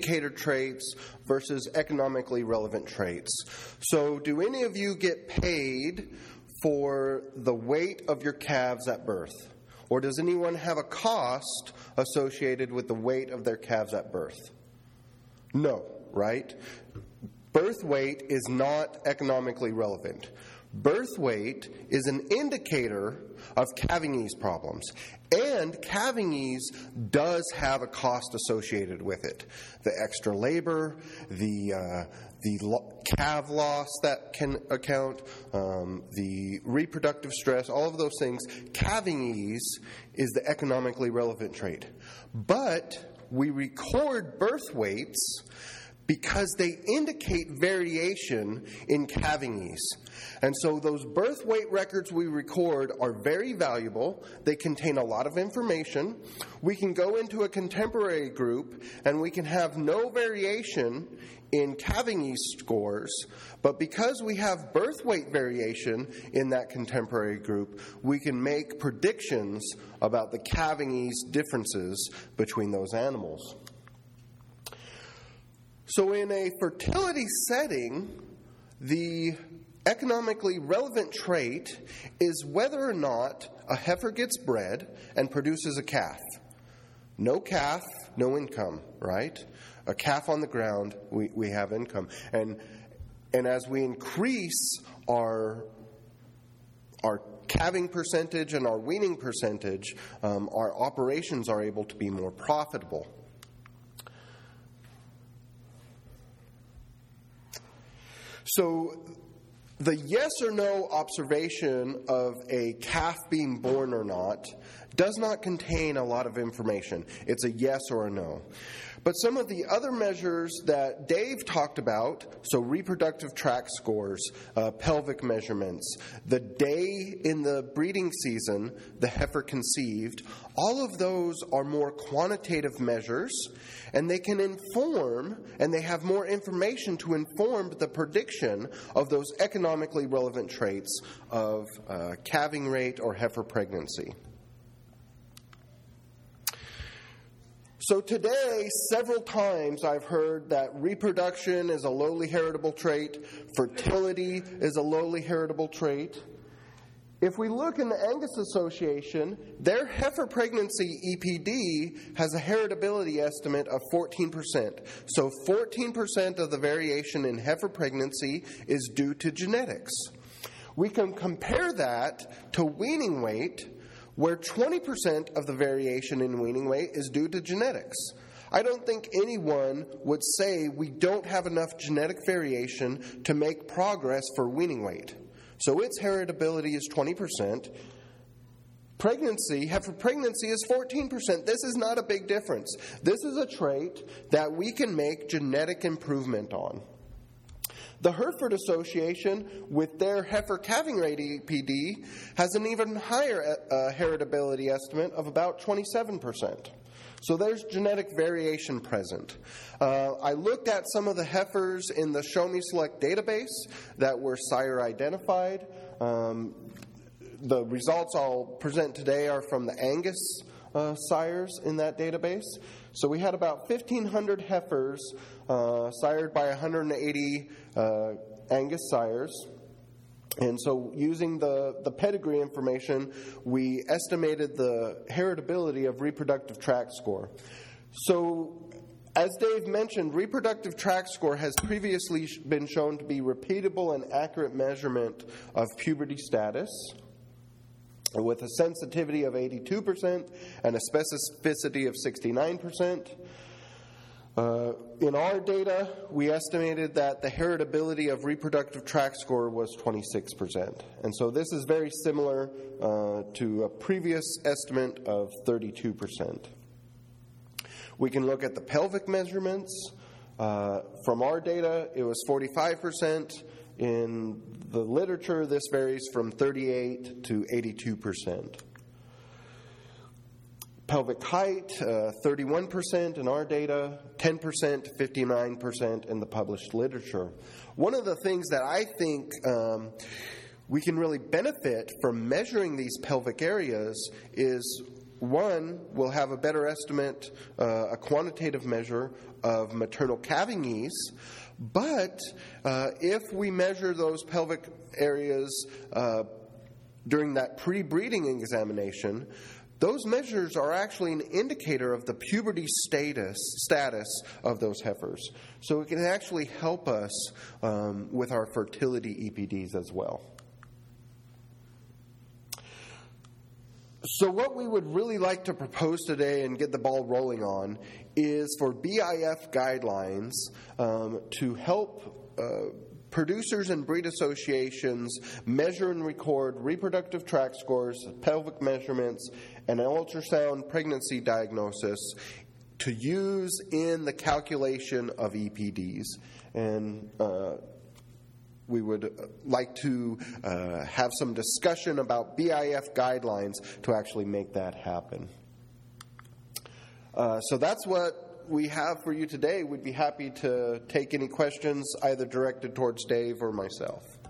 indicator traits versus economically relevant traits. So do any of you get paid for the weight of your calves at birth? Or does anyone have a cost associated with the weight of their calves at birth? No, right? Birth weight is not economically relevant. Birth weight is an indicator of calving ease problems. And calving ease does have a cost associated with it. The extra labor, the calf loss that can account, the reproductive stress, all of those things. Calving ease is the economically relevant trait. But we record birth weights because they indicate variation in calving ease. And so those birth weight records we record are very valuable. They contain a lot of information. We can go into a contemporary group and we can have no variation in calving ease scores, but because we have birth weight variation in that contemporary group, we can make predictions about the calving ease differences between those animals. So in a fertility setting, the economically relevant trait is whether or not a heifer gets bred and produces a calf. No calf, no income, right? A calf on the ground, we have income. And as we increase our calving percentage and our weaning percentage, our operations are able to be more profitable. So the yes or no observation of a calf being born or not does not contain a lot of information. It's a yes or a no. But some of the other measures that Dave talked about, so reproductive tract scores, pelvic measurements, the day in the breeding season the heifer conceived, all of those are more quantitative measures, and they can inform, and they have more information to inform the prediction of those economically relevant traits of calving rate or heifer pregnancy. So today, several times I've heard that reproduction is a lowly heritable trait, fertility is a lowly heritable trait. If we look in the Angus Association, their heifer pregnancy EPD has a heritability estimate of 14%. So 14% of the variation in heifer pregnancy is due to genetics. We can compare that to weaning weight, where 20% of the variation in weaning weight is due to genetics. I don't think anyone would say we don't have enough genetic variation to make progress for weaning weight. So its heritability is 20%. Heifer pregnancy is 14%. This is not a big difference. This is a trait that we can make genetic improvement on. The Hereford Association, with their heifer calving rate EPD, has an even higher heritability estimate of about 27%. So there's genetic variation present. I looked at some of the heifers in the Show Me Select database that were sire identified. The results I'll present today are from the Angus sires in that database. So we had about 1,500 heifers sired by 180 Angus sires. And so using the pedigree information, we estimated the heritability of reproductive tract score. So as Dave mentioned, reproductive tract score has previously been shown to be repeatable and accurate measurement of puberty status, with a sensitivity of 82% and a specificity of 69%. In our data, we estimated that the heritability of reproductive tract score was 26%. And so this is very similar to a previous estimate of 32%. We can look at the pelvic measurements. From our data, it was 45%. In the literature, this varies from 38 to 82%. Pelvic height, 31% in our data, 10%, 59% in the published literature. One of the things that I think we can really benefit from measuring these pelvic areas is one, we'll have a better estimate, a quantitative measure of maternal calving ease. But if we measure those pelvic areas during that pre-breeding examination, those measures are actually an indicator of the puberty status of those heifers. So it can actually help us with our fertility EPDs as well. So what we would really like to propose today and get the ball rolling on is for BIF guidelines to help producers and breed associations measure and record reproductive tract scores, pelvic measurements, and an ultrasound pregnancy diagnosis to use in the calculation of EPDs. And we would like to have some discussion about BIF guidelines to actually make that happen. So that's what we have for you today. We'd be happy to take any questions either directed towards Dave or myself.